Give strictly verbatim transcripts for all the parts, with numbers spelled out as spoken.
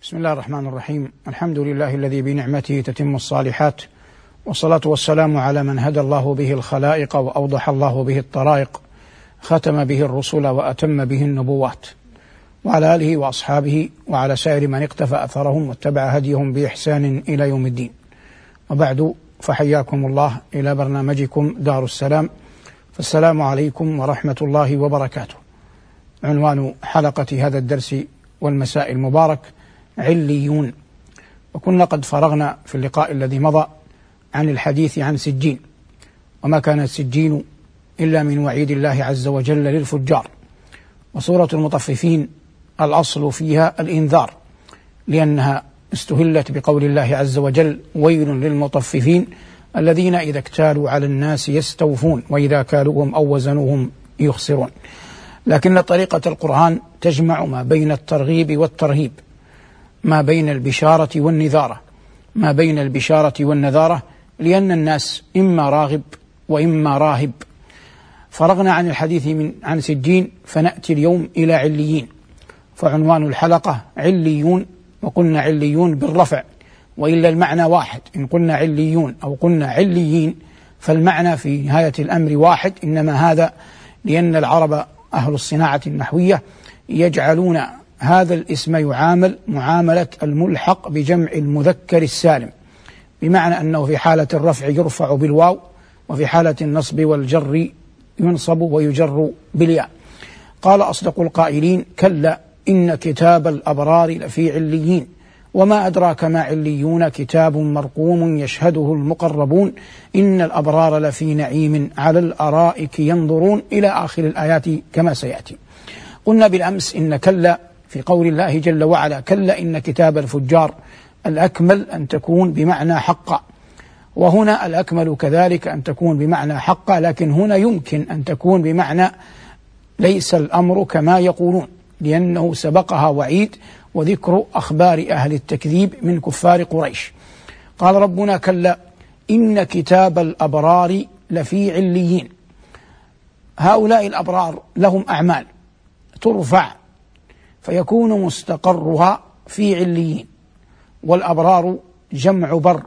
بسم الله الرحمن الرحيم. الحمد لله الذي بنعمته تتم الصالحات، والصلاة والسلام على من هدى الله به الخلائق وأوضح الله به الطرائق، ختم به الرسل وأتم به النبوات، وعلى آله وأصحابه وعلى سائر من اقتفى أثرهم واتبع هديهم بإحسان إلى يوم الدين. وبعد، فحياكم الله إلى برنامجكم دار السلام، فالسلام عليكم ورحمة الله وبركاته. عنوان حلقة هذا الدرس والمساء المبارك عليون. وكنا قد فرغنا في اللقاء الذي مضى عن الحديث عن سجين، وما كان السجين إلا من وعيد الله عز وجل للفجار. وسورة المطففين الأصل فيها الإنذار، لأنها استهلت بقول الله عز وجل: ويل للمطففين الذين إذا اكتالوا على الناس يستوفون وإذا كالوهم أو وزنوهم يخسرون. لكن طريقة القرآن تجمع ما بين الترغيب والترهيب، ما بين البشارة والنذارة، ما بين البشارة والنذارة، لأن الناس إما راغب وإما راهب. فرغنا عن الحديث من عن سجين، فنأتي اليوم إلى عليين. فعنوان الحلقة عليون، وقلنا عليون بالرفع، وإلا المعنى واحد. إن قلنا عليون أو قلنا عليين فالمعنى في نهاية الأمر واحد، إنما هذا لأن العرب أهل الصناعة النحوية يجعلون هذا الاسم يعامل معاملة الملحق بجمع المذكر السالم، بمعنى أنه في حالة الرفع يرفع بالواو، وفي حالة النصب والجر ينصب ويجر بالياء. قال أصدق القائلين: كلا إن كتاب الأبرار لفي عليين، وما أدراك ما عليون، كتاب مرقوم يشهده المقربون، إن الأبرار لفي نعيم على الأرائك ينظرون، إلى آخر الآيات كما سيأتي. قلنا بالأمس إن كلا في قول الله جل وعلا: كلا إن كتاب الفجار، الأكمل أن تكون بمعنى حقا، وهنا الأكمل كذلك أن تكون بمعنى حقا، لكن هنا يمكن أن تكون بمعنى ليس الأمر كما يقولون، لأنه سبقها وعيد وذكر أخبار أهل التكذيب من كفار قريش. قال ربنا: كلا إن كتاب الأبرار لفي عليين. هؤلاء الأبرار لهم أعمال ترفع فيكون مستقرها في عليين، والأبرار جمع بر،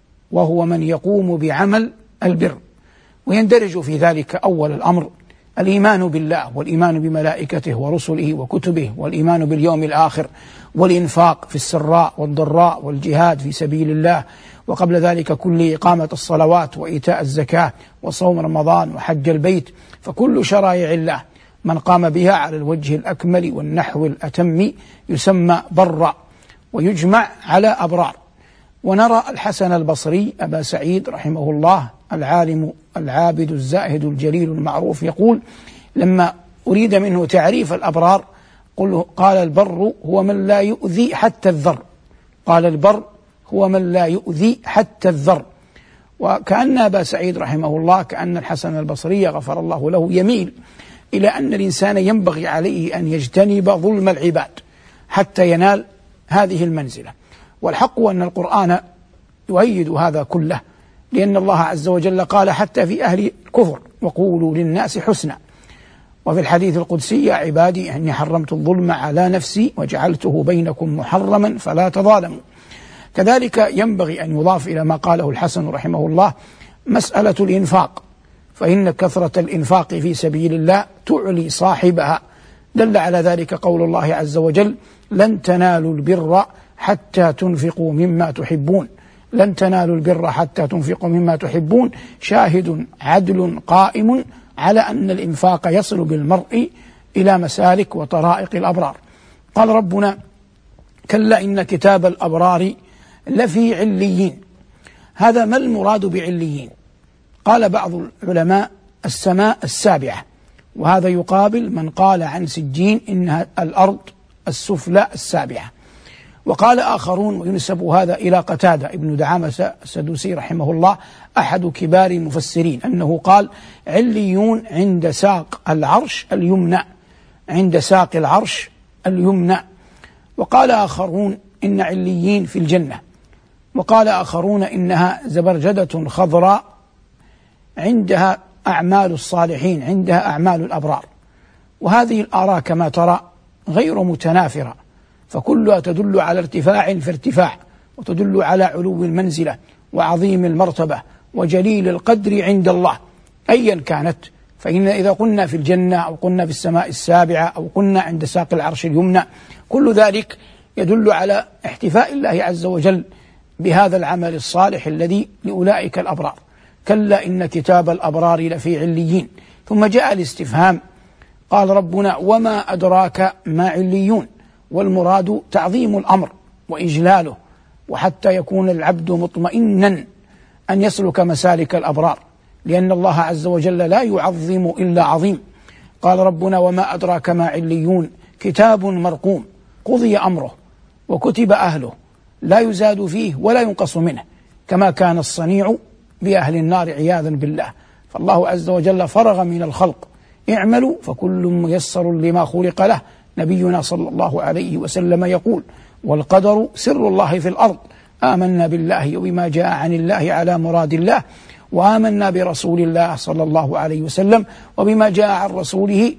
وهو من يقوم بعمل البر، ويندرج في ذلك أول الأمر الإيمان بالله والإيمان بملائكته ورسله وكتبه، والإيمان باليوم الآخر، والإنفاق في السراء والضراء، والجهاد في سبيل الله، وقبل ذلك كل إقامة الصلوات وإيتاء الزكاة وصوم رمضان وحج البيت. فكل شرائع الله من قام بها على الوجه الأكمل والنحو الأتم يسمى برا، ويجمع على أبرار. ونرى الحسن البصري أبا سعيد رحمه الله، العالم العابد الزاهد الجليل المعروف، يقول لما أريد منه تعريف الأبرار قال: البر هو من لا يؤذي حتى الذر. قال: البر هو من لا يؤذي حتى الذر. وكأن أبا سعيد رحمه الله، كأن الحسن البصري غفر الله له، يميل إلى أن الإنسان ينبغي عليه أن يجتنب ظلم العباد حتى ينال هذه المنزلة. والحق أن القرآن يؤيد هذا كله، لأن الله عز وجل قال حتى في أهل الكفر: وقولوا للناس حسنا. وفي الحديث القدسي: يا عبادي إني حرمت الظلم على نفسي وجعلته بينكم محرما فلا تظالموا. كذلك ينبغي أن يضاف إلى ما قاله الحسن رحمه الله مسألة الإنفاق، فإن كثرة الإنفاق في سبيل الله تعلي صاحبها. دل على ذلك قول الله عز وجل: لن تنالوا البر حتى تنفقوا مما تحبون. لن تنالوا البر حتى تنفقوا مما تحبون، شاهد عدل قائم على أن الإنفاق يصل بالمرء إلى مسالك وطرائق الأبرار. قال ربنا: كلا إن كتاب الأبرار لفي عليين. هذا ما المراد بعليين؟ قال بعض العلماء: السماء السابعة، وهذا يقابل من قال عن سجين إنها الأرض السفلى السابعة. وقال آخرون، وينسب هذا إلى قتادة ابن دعامة السدوسي رحمه الله أحد كبار المفسرين، أنه قال: عليون عند ساق العرش اليمنى، عند ساق العرش اليمنى. وقال آخرون إن عليين في الجنة. وقال آخرون إنها زبرجدة خضراء عندها أعمال الصالحين، عندها أعمال الأبرار. وهذه الآراء كما ترى غير متنافرة، فكلها تدل على ارتفاع في ارتفاع، وتدل على علو المنزلة وعظيم المرتبة وجليل القدر عند الله أيا كانت. فإن إذا قلنا في الجنة أو قلنا في السماء السابعة أو قلنا عند ساق العرش اليمنى، كل ذلك يدل على احتفاء الله عز وجل بهذا العمل الصالح الذي لأولئك الأبرار. كلا إن كتاب الأبرار لفي عليين. ثم جاء الاستفهام، قال ربنا وما أدراك ما عليون، والمراد تعظيم الأمر وإجلاله، وحتى يكون العبد مطمئنا أن يسلك مسالك الأبرار، لأن الله عز وجل لا يعظم إلا عظيم. قال ربنا وما أدراك ما عليون، كتاب مرقوم قضي أمره وكتب أهله، لا يزاد فيه ولا ينقص منه، كما كان الصنيع بأهل النار عياذا بالله. فالله عز وجل فرغ من الخلق، اعملوا فكل ميسر لما خلق له. نبينا صلى الله عليه وسلم يقول والقدر سر الله في الأرض، آمنا بالله وبما جاء عن الله على مراد الله، وآمنا برسول الله صلى الله عليه وسلم وبما جاء عن رسوله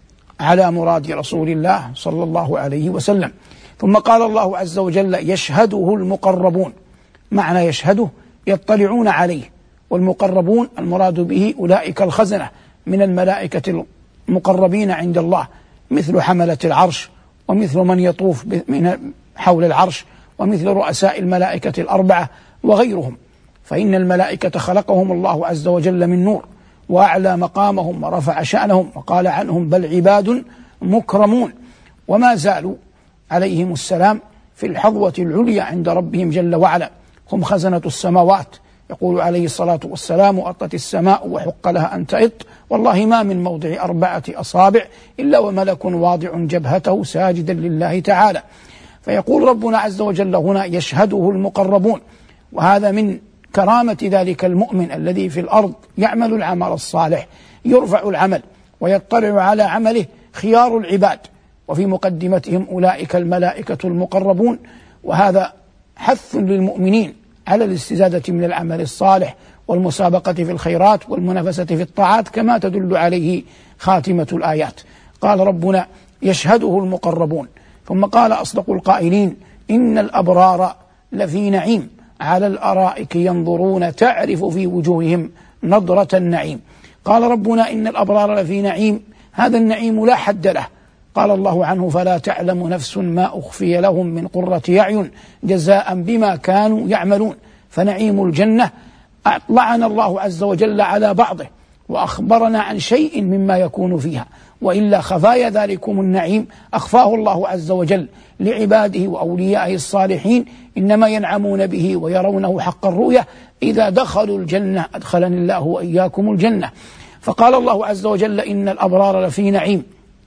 على مراد رسول الله صلى الله عليه وسلم. ثم قال الله عز وجل يشهده المقربون. معنى يشهده يطلعون عليه، والمقربون المراد به أولئك الخزنة من الملائكة المقربين عند الله، مثل حملة العرش، ومثل من يطوف من حول العرش، ومثل رؤساء الملائكة الأربعة وغيرهم. فإن الملائكة خلقهم الله عز وجل من نور، وأعلى مقامهم ورفع شأنهم، وقال عنهم بل عباد مكرمون، وما زالوا عليهم السلام في الحظوة العليا عند ربهم جل وعلا. هم خزنة السماوات. يقول عليه الصلاة والسلام أطت السماء وحق لها أن تئط، والله ما من موضع أربعة أصابع إلا وملك واضع جبهته ساجدا لله تعالى. فيقول ربنا عز وجل هنا يشهده المقربون، وهذا من كرامة ذلك المؤمن الذي في الأرض يعمل العمل الصالح، يرفع العمل ويطلع على عمله خيار العباد، وفي مقدمتهم أولئك الملائكة المقربون. وهذا حث للمؤمنين على الاستزادة من العمل الصالح والمسابقة في الخيرات والمنافسة في الطاعات، كما تدل عليه خاتمة الآيات. قال ربنا يشهده المقربون، ثم قال أصدق القائلين إن الأبرار لفي نعيم على الأرائك ينظرون تعرف في وجوههم نضرة النعيم. قال ربنا إن الأبرار لفي نعيم، هذا النعيم لا حد له. قال الله عنه فلا تعلم نفس ما أخفي لهم من قرة أعين جزاء بما كانوا يعملون. فنعيم الجنة أطلعنا الله عز وجل على بعضه وأخبرنا عن شيء مما يكون فيها، وإلا خفايا ذلكم النعيم أخفاه الله عز وجل لعباده وأوليائه الصالحين، إنما ينعمون به ويرونه حق الرؤية إذا دخلوا الجنة. أدخلني الله وإياكم الجنة. فقال الله عز وجل إن الأبرار لفي نعيم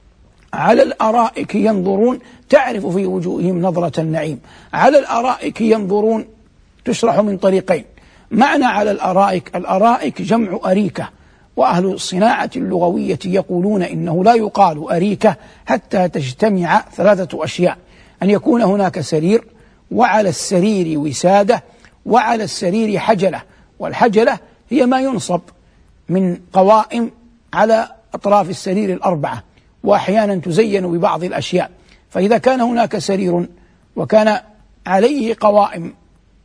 على الأرائك ينظرون تعرف في وجوههم نظرة النعيم. على الأرائك ينظرون تشرح من طريقين. معنى على الأرائك، الأرائك جمع أريكة، وأهل الصناعة اللغوية يقولون إنه لا يقال أريكة حتى تجتمع ثلاثة أشياء: أن يكون هناك سرير، وعلى السرير وسادة، وعلى السرير حجلة. والحجلة هي ما ينصب من قوائم على أطراف السرير الأربعة، وأحيانا تزين ببعض الأشياء. فإذا كان هناك سرير وكان عليه قوائم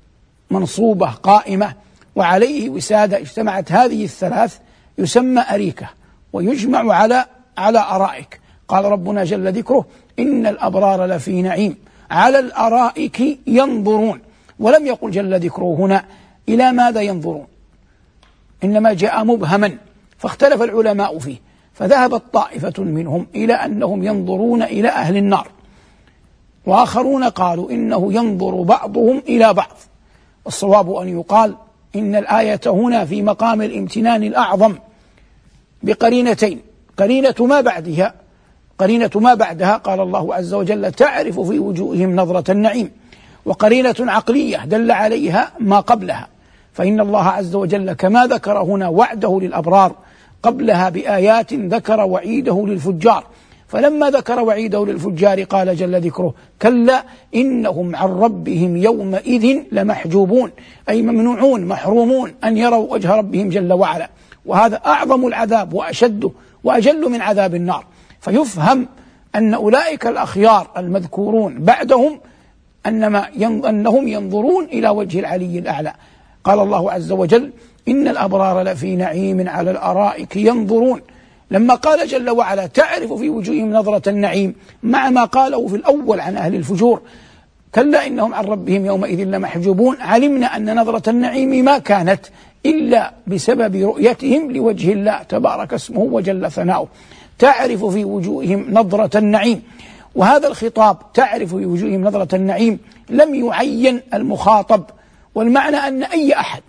منصوبة قائمة وعليه وسادة، اجتمعت هذه الثلاث يسمى أريكة، ويجمع على على أرائك. قال ربنا جل ذكره إن الأبرار لفي نعيم على الأرائك ينظرون، ولم يقل جل ذكره هنا إلى ماذا ينظرون، إنما جاء مبهما، فاختلف العلماء فيه. فذهبت طائفة منهم إلى أنهم ينظرون إلى أهل النار، وآخرون قالوا إنه ينظر بعضهم إلى بعض. الصواب أن يقال إن الآية هنا في مقام الامتنان الأعظم بقرينتين: قرينة ما بعدها قرينة ما بعدها قال الله عز وجل تعرف في وجوههم نظرة النعيم، وقرينة عقلية دل عليها ما قبلها. فإن الله عز وجل كما ذكر هنا وعده للأبرار قبلها بآيات ذكر وعيده للفجار، فلما ذكر وعيده للفجار قال جل ذكره كلا إنهم عن ربهم يومئذ لمحجوبون، أي ممنوعون محرومون أن يروا وجه ربهم جل وعلا. وهذا أعظم العذاب وأشده وأجل من عذاب النار. فيفهم أن أولئك الأخيار المذكورون بعدهم أنما أنهم ينظرون إلى وجه العلي الأعلى. قال الله عز وجل: إن الأبرار لفي نعيم على الأرائك ينظرون. لما قال جل وعلا: تعرف في وجوههم نظرة النعيم، مع ما قاله في الأول عن أهل الفجور: كلا إنهم عن ربهم يومئذ لمحجوبون، علمنا أن نظرة النعيم ما كانت إلا بسبب رؤيتهم لوجه الله تبارك اسمه وجل ثناؤه. تعرف في وجوههم نظرة النعيم، وهذا الخطاب تعرف في وجوههم نظرة النعيم لم يعين المخاطب، والمعنى أن أي أحد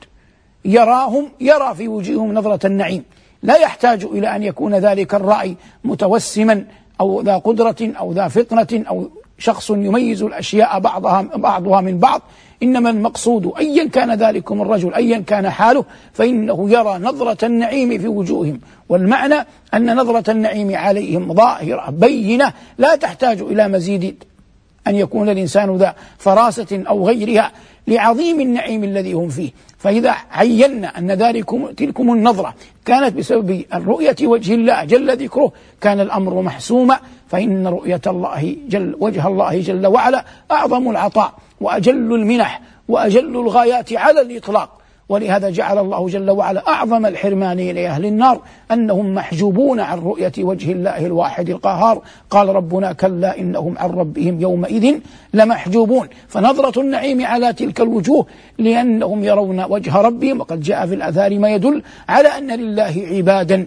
يراهم يرى في وجوههم نظرة النعيم، لا يحتاج إلى أن يكون ذلك الرأي متوسما أو ذا قدرة أو ذا فطنة أو شخص يميز الأشياء بعضها بعضها من بعض، إنما المقصود أيا كان ذلكم الرجل أيا كان حاله فإنه يرى نظرة النعيم في وجوههم. والمعنى أن نظرة النعيم عليهم ظاهرة بينة لا تحتاج إلى مزيد أن يكون الإنسان ذا فراسة أو غيرها لعظيم النعيم الذي هم فيه. فإذا عينا أن ذلكم تلكم النظرة كانت بسبب الرؤية وجه الله جل ذكره كان الأمر محسوما، فإن رؤية الله جل وجه الله جل وعلا أعظم العطاء وأجل المنح وأجل الغايات على الإطلاق. ولهذا جعل الله جل وعلا أعظم الحرمان لأهل النار أنهم محجوبون عن رؤية وجه الله الواحد القهار. قال ربنا: كلا إنهم عن ربهم يومئذ لمحجوبون. فنظرة النعيم على تلك الوجوه لأنهم يرون وجه ربهم، وقد جاء في الآثار ما يدل على أن لله عبادا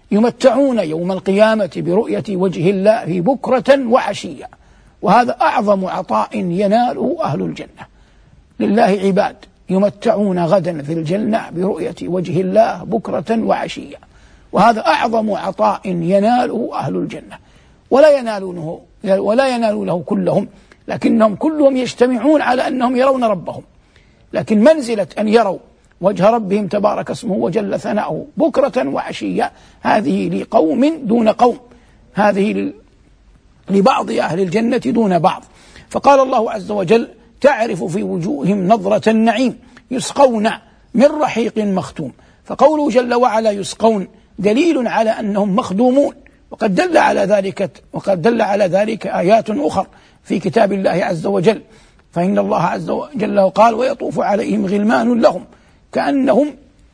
يمتعون يوم القيامة برؤية وجه الله بكرة وعشية، وهذا أعظم عطاء يناله أهل الجنة. لله عباد يمتعون غدا في الجنة برؤية وجه الله بكرة وعشية، وهذا أعظم عطاء يناله أهل الجنة، ولا ينالونه ولا ينالونه كلهم، لكنهم كلهم يجتمعون على أنهم يرون ربهم. لكن منزلة أن يروا وجه ربهم تبارك اسمه وجل ثناؤه بكرة وعشية هذه لقوم دون قوم، هذه لبعض أهل الجنة دون بعض. فقال الله عز وجل: تعرف في وجوههم نظرة النعيم يسقون من رحيق مختوم. فقوله جل وعلا يسقون دليل على أنهم مخدومون، وقد دل على ذلك وقد دل على ذلك آيات أخرى في كتاب الله عز وجل. فإن الله عز وجل قال: ويطوف عليهم غلمان لهم كأنهم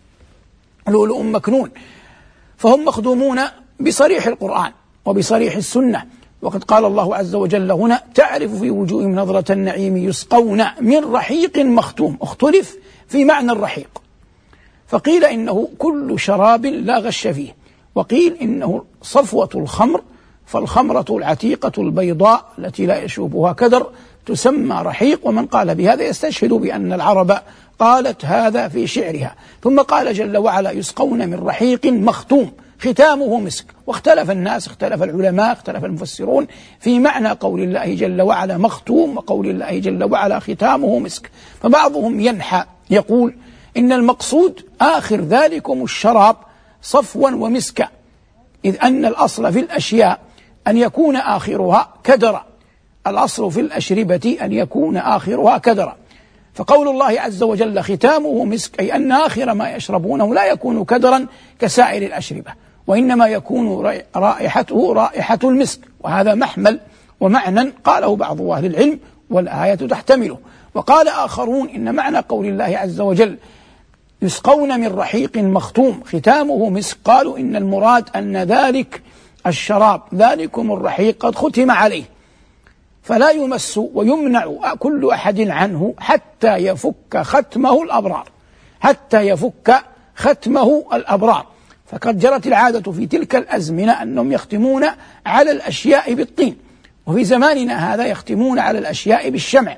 لؤلؤ مكنون. فهم مخدومون بصريح القرآن وبصريح السنة. وقد قال الله عز وجل هنا: تعرف في وجوههم نظرة النعيم يسقون من رحيق مختوم. اختلف في معنى الرحيق، فقيل إنه كل شراب لا غش فيه، وقيل إنه صفوة الخمر، فالخمرة العتيقة البيضاء التي لا يشوبها كدر تسمى رحيق. ومن قال بهذا يستشهد بأن العرب قالت هذا في شعرها. ثم قال جل وعلا: يسقون من رحيق مختوم ختامه مسك. واختلف الناس، اختلف العلماء، اختلف المفسرون في معنى قول الله جل وعلا مختوم وقول الله جل وعلا ختامه مسك. فبعضهم ينحى يقول إن المقصود آخر ذلكم الشراب صفوا ومسكا، إذ أن الأصل في الأشياء أن يكون آخرها كدرا، الأصل في الأشربة أن يكون آخرها كدرا. فقول الله عز وجل ختامه مسك أي أن آخر ما يشربونه لا يكون كدرا كسائر الأشربة، وإنما يكون رائحته رائحة المسك. وهذا محمل ومعنى قاله بعض أهل العلم والآية تحتمله. وقال آخرون إن معنى قول الله عز وجل يسقون من رحيق مختوم ختامه مسك، قالوا إن المراد أن ذلك الشراب ذلكم الرحيق قد ختم عليه فلا يمس ويمنع كل أحد عنه حتى يفك ختمه الأبرار، حتى يفك ختمه الأبرار. فقد جرت العادة في تلك الأزمنة أنهم يختمون على الأشياء بالطين، وفي زماننا هذا يختمون على الأشياء بالشمع،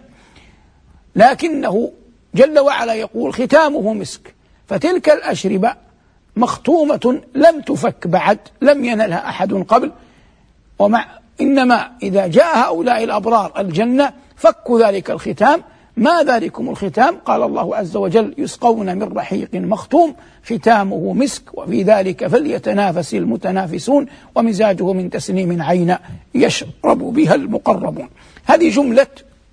لكنه جل وعلا يقول ختامه مسك. فتلك الأشربة مختومة لم تفك بعد، لم ينلها أحد قبل، ومع إنما إذا جاء هؤلاء الأبرار الجنة فكوا ذلك الختام. ما ذلكم الختام؟ قال الله عز وجل يسقون من رحيق مختوم ختامه مسك وفي ذلك فليتنافس المتنافسون ومزاجه من تسنيم عين يشرب بها المقربون. هذه جملة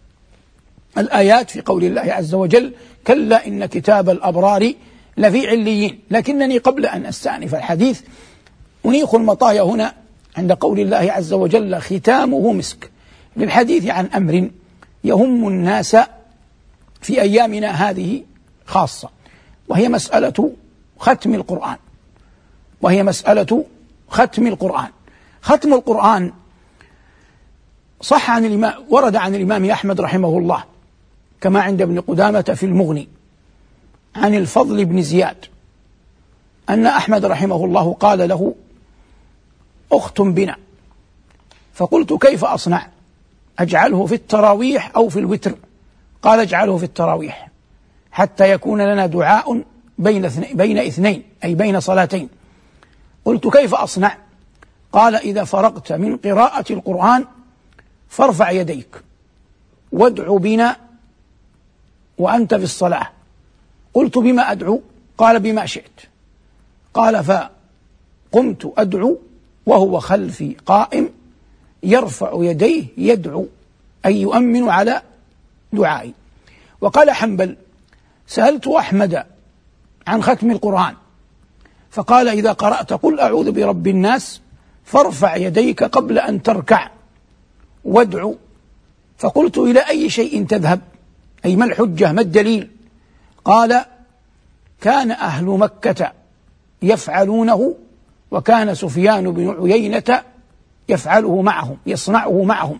الآيات في قول الله عز وجل كلا إن كتاب الأبرار لفي عليين. لكنني قبل أن أستأنف الحديث أنيخ المطايا هنا عند قول الله عز وجل ختامه مسك، للحديث عن أمر يهم الناس في أيامنا هذه خاصة، وهي مسألة ختم القرآن وهي مسألة ختم القرآن ختم القرآن صح عن الإمام، ورد عن الإمام أحمد رحمه الله كما عند ابن قدامة في المغني عن الفضل بن زياد أن أحمد رحمه الله قال له: اختم بنا. فقلت: كيف أصنع؟ أجعله في التراويح أو في الوتر؟ قال: اجعله في التراويح حتى يكون لنا دعاء بين بين اثنين، أي بين صلاتين. قلت: كيف أصنع؟ قال: إذا فرغت من قراءة القرآن فارفع يديك وادع بنا وأنت في الصلاة. قلت: بما أدعو؟ قال: بما شئت. قال: فقمت أدعو وهو خلفي قائم يرفع يديه يدعو، أي يؤمن على دعائي. وقال حنبل: سألت أحمد عن ختم القرآن فقال: إذا قرأت قل أعوذ برب الناس فارفع يديك قبل أن تركع وادعو. فقلت: إلى أي شيء تذهب؟ أي ما الحجة، ما الدليل؟ قال: كان أهل مكة يفعلونه، وكان سفيان بن عيينة يفعله معهم، يصنعه معهم.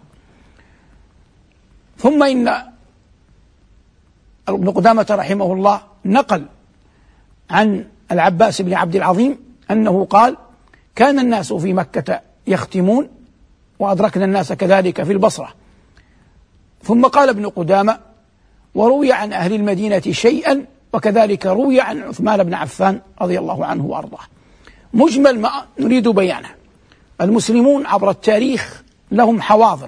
ثم إن ابن قدامة رحمه الله نقل عن العباس بن عبد العظيم أنه قال: كان الناس في مكة يختمون، وأدركنا الناس كذلك في البصرة. ثم قال ابن قدامة: وروي عن أهل المدينة شيئا، وكذلك روي عن عثمان بن عفان رضي الله عنه وأرضاه. مجمل ما نريد بيانه: المسلمون عبر التاريخ لهم حواضر،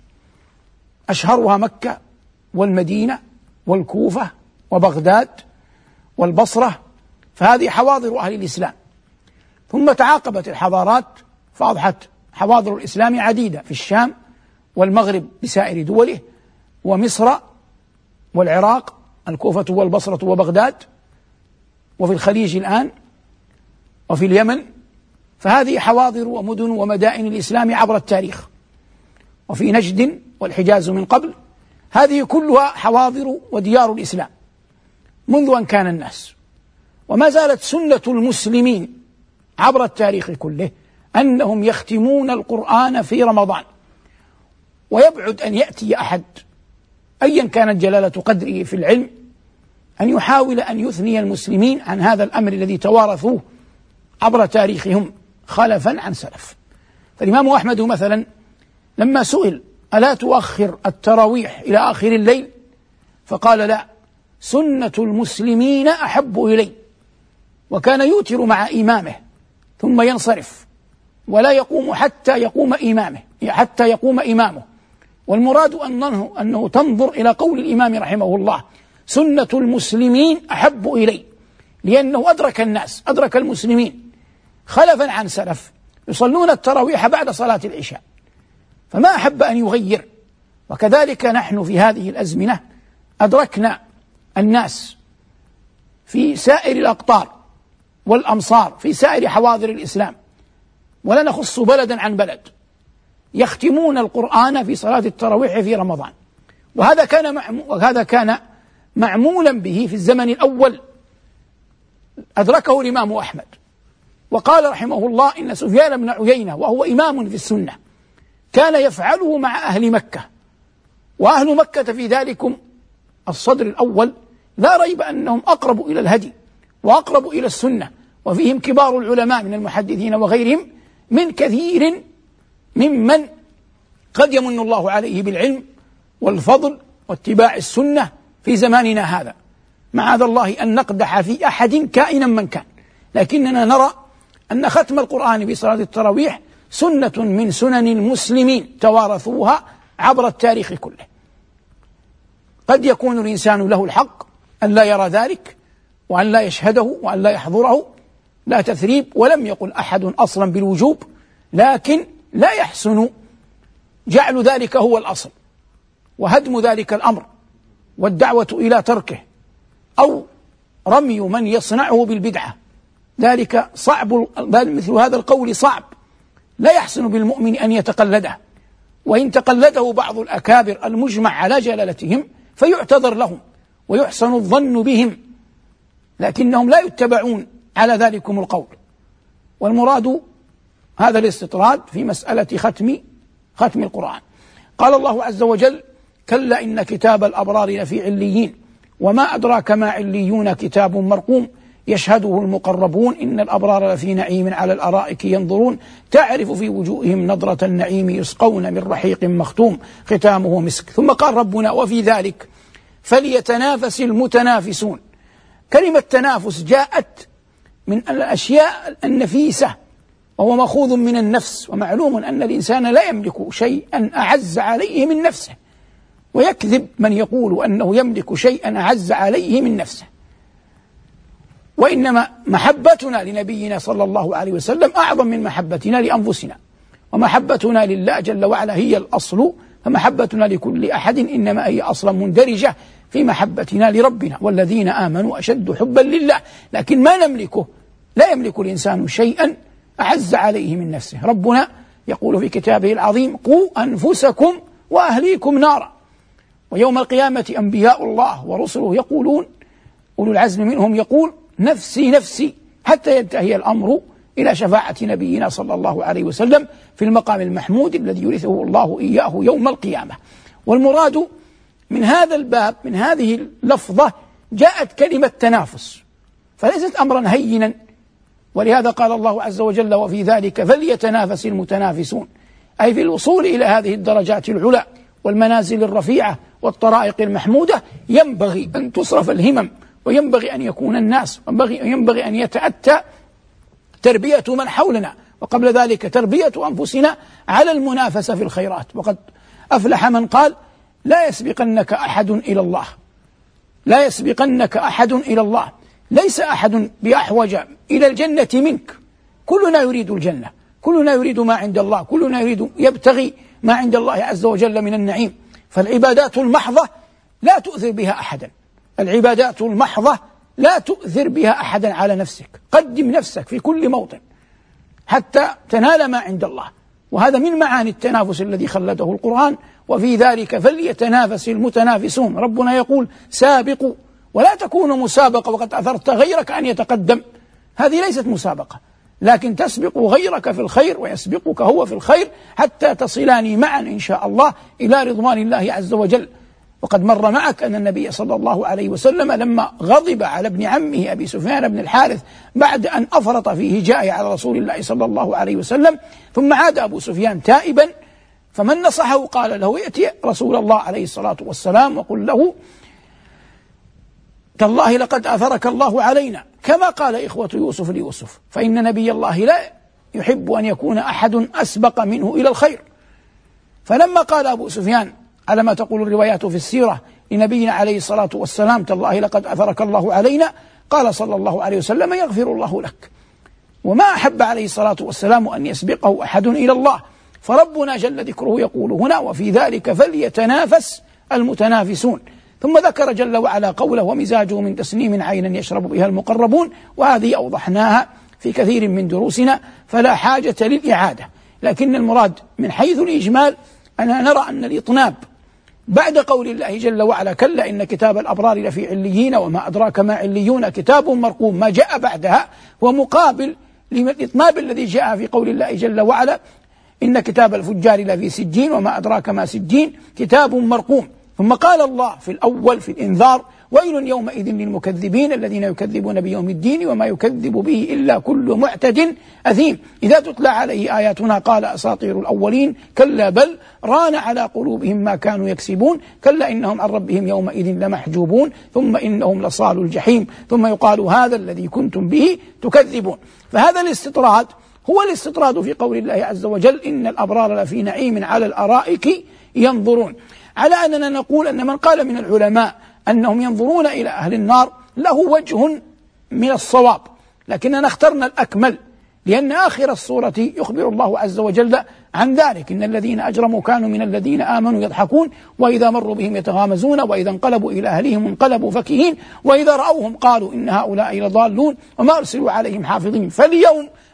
أشهرها مكة والمدينة والكوفة وبغداد والبصرة، فهذه حواضر أهل الإسلام. ثم تعاقبت الحضارات فأضحت حواضر الإسلام عديدة في الشام والمغرب بسائر دوله، ومصر والعراق، الكوفة والبصرة وبغداد، وفي الخليج الآن، وفي اليمن. فهذه حواضر ومدن ومدائن الإسلام عبر التاريخ. وفي نجد والحجاز من قبل، هذه كلها حواضر وديار الإسلام منذ أن كان الناس. وما زالت سنة المسلمين عبر التاريخ كله أنهم يختمون القرآن في رمضان. ويبعد أن يأتي أحد أيا كانت جلالة قدره في العلم أن يحاول أن يثني المسلمين عن هذا الأمر الذي توارثوه عبر تاريخهم خلفا عن سلف. فالإمام أحمد مثلا لما سئل: ألا تؤخر التراويح إلى آخر الليل؟ فقال: لا، سنة المسلمين أحب إلي. وكان يوتر مع إمامه ثم ينصرف ولا يقوم حتى يقوم إمامه حتى يقوم إمامه. والمراد أنه, أنه تنظر إلى قول الإمام رحمه الله: سنة المسلمين أحب إلي، لأنه أدرك الناس، أدرك المسلمين خلفا عن سلف يصلون التراويح بعد صلاة العشاء، فما أحب أن يغير. وكذلك نحن في هذه الأزمنة أدركنا الناس في سائر الأقطار والأمصار، في سائر حواضر الإسلام، ولا نخص بلدا عن بلد، يختمون القرآن في صلاة التراويح في رمضان. وهذا كان وهذا كان معمولا به في الزمن الأول، أدركه الإمام أحمد. وقال رحمه الله: إن سفيان بن عيينة وهو إمام في السنة كان يفعله مع أهل مكة، وأهل مكة في ذلكم الصدر الأول لا ريب أنهم أقرب إلى الهدي وأقرب إلى السنة، وفيهم كبار العلماء من المحدثين وغيرهم من كثير ممن قد يمن الله عليه بالعلم والفضل واتباع السنة في زماننا هذا. معاذ الله أن نقدح في أحد كائنا من كان، لكننا نرى أن ختم القرآن في صلاة التراويح سنة من سنن المسلمين توارثوها عبر التاريخ كله. قد يكون الإنسان له الحق أن لا يرى ذلك وأن لا يشهده وأن لا يحضره، لا تثريب، ولم يقل أحد أصلا بالوجوب، لكن لا يحسن جعل ذلك هو الأصل وهدم ذلك الأمر والدعوة إلى تركه أو رمي من يصنعه بالبدعة. ذلك صعب، مثل هذا القول صعب لا يحسن بالمؤمن أن يتقلده، وإن تقلده بعض الأكابر المجمع على جلالتهم فيعتذر لهم ويحسن الظن بهم، لكنهم لا يتبعون على ذلكم القول. والمراد هذا الاستطراد في مسألة ختم ختم القرآن. قال الله عز وجل: كلا إن كتاب الأبرار لفي عليين وما أدراك ما عليون كتاب مرقوم يشهده المقربون إن الأبرار لفي نعيم على الأرائك ينظرون تعرف في وجوههم نضرة النعيم يسقون من رحيق مختوم ختامه مسك. ثم قال ربنا: وفي ذلك فليتنافس المتنافسون. كلمة تنافس جاءت من الأشياء النفيسة، وهو مأخوذ من النفس، ومعلوم أن الإنسان لا يملك شيئا أعز عليه من نفسه، ويكذب من يقول أنه يملك شيئا أعز عليه من نفسه. وإنما محبتنا لنبينا صلى الله عليه وسلم أعظم من محبتنا لأنفسنا، ومحبتنا لله جل وعلا هي الأصل، فمحبتنا لكل أحد إنما هي أصلا مندرجة في محبتنا لربنا، والذين آمنوا أشد حبا لله. لكن ما نملكه، لا يملك الإنسان شيئا أعز عليه من نفسه. ربنا يقول في كتابه العظيم: قوا أنفسكم وأهليكم نارا. ويوم القيامة أنبياء الله ورسله يقولون، أولو العزم منهم يقول: نفسي نفسي، حتى ينتهي الأمر إلى شفاعة نبينا صلى الله عليه وسلم في المقام المحمود الذي يورثه الله إياه يوم القيامة. والمراد من هذا الباب، من هذه اللفظة، جاءت كلمة تنافس، فليست أمرا هينا. ولهذا قال الله عز وجل: وفي ذلك فليتنافس المتنافسون، أي في الوصول إلى هذه الدرجات العلى والمنازل الرفيعة والطرائق المحمودة ينبغي أن تصرف الهمم، وينبغي أن يكون الناس، وينبغي أن يتأتى تربية من حولنا، وقبل ذلك تربية أنفسنا على المنافسة في الخيرات. وقد أفلح من قال: لا يسبقنك أحد إلى الله، لا يسبقنك أحد إلى الله. ليس أحد بأحوج إلى الجنة منك، كلنا يريد الجنة، كلنا يريد ما عند الله، كلنا يريد يبتغي ما عند الله عز وجل من النعيم. فالعبادات المحضة لا تؤثر بها أحدا، العبادات المحضة لا تؤثر بها أحدا على نفسك. قدم نفسك في كل موطن حتى تنال ما عند الله، وهذا من معاني التنافس الذي خلده القرآن: وفي ذلك فليتنافس المتنافسون. ربنا يقول: سابقوا ولا تكونوا مسابقة وقد أثرت غيرك أن يتقدم. هذه ليست مسابقة، لكن تسبق غيرك في الخير ويسبقك هو في الخير حتى تصلان معا إن شاء الله إلى رضوان الله عز وجل. وقد مر معك أن النبي صلى الله عليه وسلم لما غضب على ابن عمه أبي سفيان بن الحارث بعد أن أفرط في هجائه على رسول الله صلى الله عليه وسلم، ثم عاد أبو سفيان تائبا، فمن نصحه قال له: ائتي رسول الله عليه الصلاة والسلام وقل له: تالله لقد أثرك الله علينا، كما قال إخوة يوسف ليوسف، فإن نبي الله لا يحب أن يكون أحد أسبق منه إلى الخير. فلما قال أبو سفيان على ما تقول الروايات في السيرة لنبينا عليه الصلاة والسلام: تالله لقد أثرك الله علينا، قال صلى الله عليه وسلم: يغفر الله لك. وما أحب عليه الصلاة والسلام أن يسبقه أحد إلى الله. فربنا جل ذكره يقول هنا: وفي ذلك فليتنافس المتنافسون. ثم ذكر جل وعلا قوله: ومزاجه من تسنيم عينا يشرب بها المقربون. وهذه أوضحناها في كثير من دروسنا فلا حاجة للإعادة، لكن المراد من حيث الإجمال أننا نرى أن الإطناب بعد قول الله جل وعلا: كلا إن كتاب الأبرار لفي عليين وما أدراك ما عليون كتاب مرقوم، ما جاء بعدها ومقابل للإطناب الذي جاء في قول الله جل وعلا: إن كتاب الفجار لفي سجين وما أدراك ما سجين كتاب مرقوم. ثم قال الله في الأول في الإنذار: ويل يومئذ للمكذبين الذين يكذبون بيوم الدين وما يكذب به إلا كل معتد أثيم إذا تتلى عليه آياتنا قال أساطير الأولين كلا بل ران على قلوبهم ما كانوا يكسبون كلا إنهم عن ربهم يومئذ لمحجوبون ثم إنهم لصال الجحيم ثم يقال هذا الذي كنتم به تكذبون. فهذا الاستطراد هو الاستطراد في قول الله عز وجل: إن الأبرار لفي نعيم على الأرائك ينظرون. على أننا نقول أن من قال من العلماء أنهم ينظرون إلى أهل النار له وجه من الصواب، لكننا اخترنا الأكمل، لأن آخر السورة يخبر الله عز وجل عن ذلك: إن الذين أجرموا كانوا من الذين آمنوا يضحكون وإذا مروا بهم يتغامزون وإذا انقلبوا إلى أهلهم انقلبوا فكهين وإذا رأوهم قالوا إن هؤلاء لضالون وما أرسلوا عليهم حافظين. فاليوم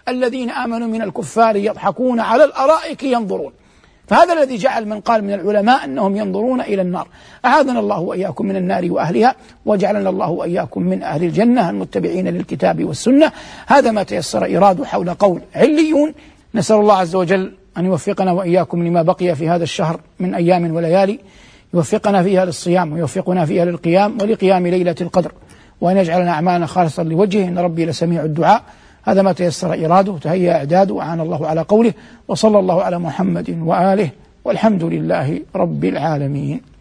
الذين آمنوا من الكفار يضحكون على الأرائك ينظرون. فهذا الذي جعل من قال من العلماء أنهم ينظرون إلى النار. أعاذنا الله وإياكم من النار وأهلها، وجعلنا الله وإياكم من أهل الجنة المتبعين للكتاب والسنة. هذا ما تيسر إيراده حول قول عليون. نسأل الله عز وجل أن يوفقنا وإياكم لما بقي في هذا الشهر من أيام وليالي، يوفقنا فيها للصيام ويوفقنا فيها للقيام ولقيام ليلة القدر، وأن يجعلنا أعمالنا خالصا لوجهه، إن ربي لسميع الدعاء. هذا ما تيسر إراده وتهيأ إعداده، وعان الله على قوله، وصلى الله على محمد وآله، والحمد لله رب العالمين.